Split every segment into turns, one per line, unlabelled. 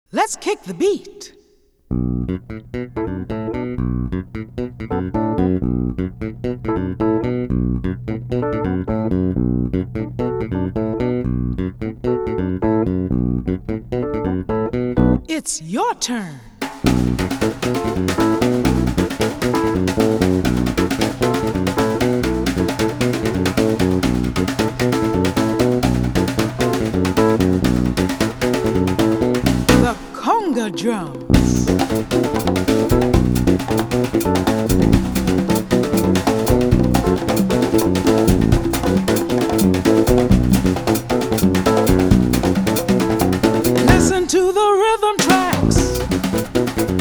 Let's kick the beat. It's your turn. The conga drums. Listen to the rhythm tracks.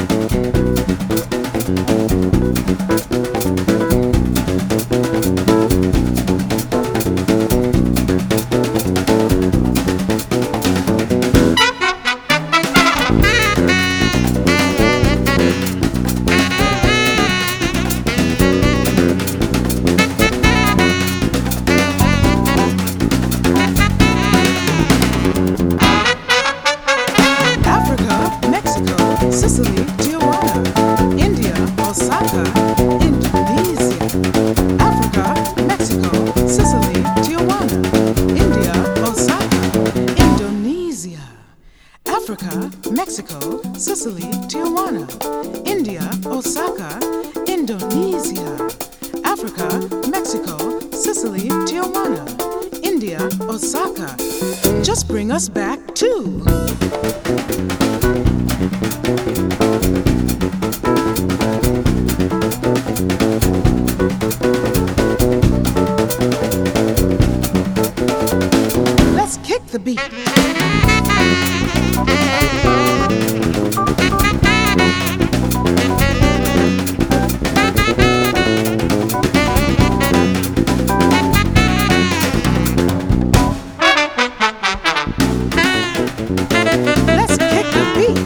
Sicily, Tijuana, India, Osaka, Indonesia. Africa, Mexico, Sicily, Tijuana, India, Osaka, Indonesia. Africa, Mexico, Sicily, Tijuana, India, Osaka, Indonesia. Africa, Mexico, Sicily, Tijuana, India, Osaka. Just bring us back to Let's kick the beat. Let's kick the beat.